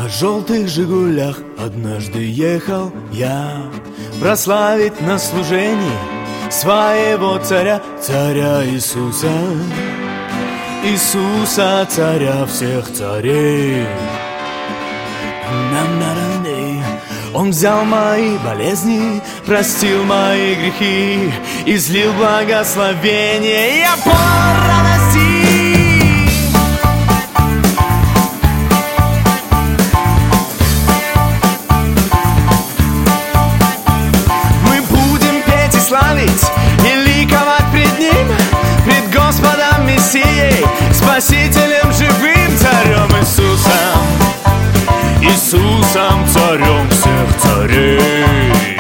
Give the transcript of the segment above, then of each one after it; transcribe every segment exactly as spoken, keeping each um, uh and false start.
На желтых «Жигулях» однажды ехал я прославить на служении своего царя, царя Иисуса, Иисуса, царя всех царей. Он взял мои болезни, простил мои грехи, излил благословение, я полон радости. Мы будем петь и славить, и ликовать пред Ним, пред Господом Мессией, Спасителем живым, царем Иисусом, Иисусом, царем всех царей.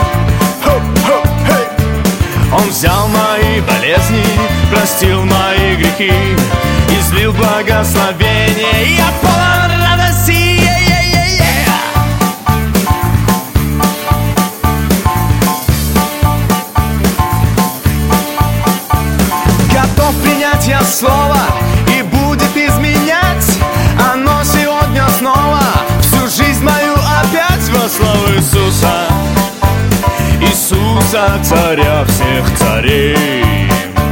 Он взял мои болезни, простил мои грехи, излил благословение, я полон радости. Готов принять я слово, и будет изменять оно сегодня снова всю жизнь мою опять во славу Иисуса, Иисуса, царя всех царей.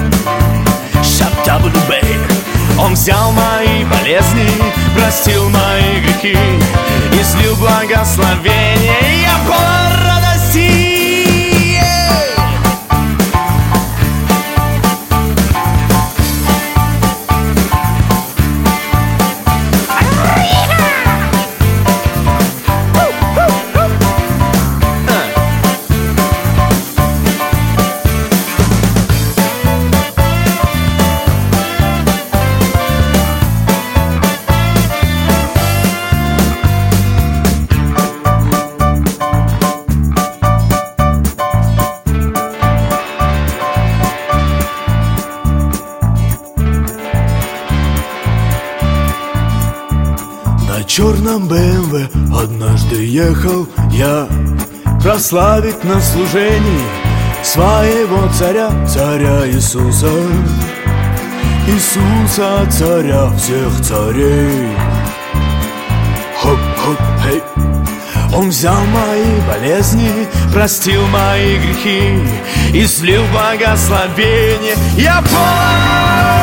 Он взял мои болезни, простил мои грехи, излил благословение, я полон радости. На черном бэ эм вэ однажды ехал я прославить на служении своего царя, царя Иисуса, Иисуса, царя всех царей. Хоп-хоп, хей. Он взял мои болезни, простил мои грехи, излил благословение, я полон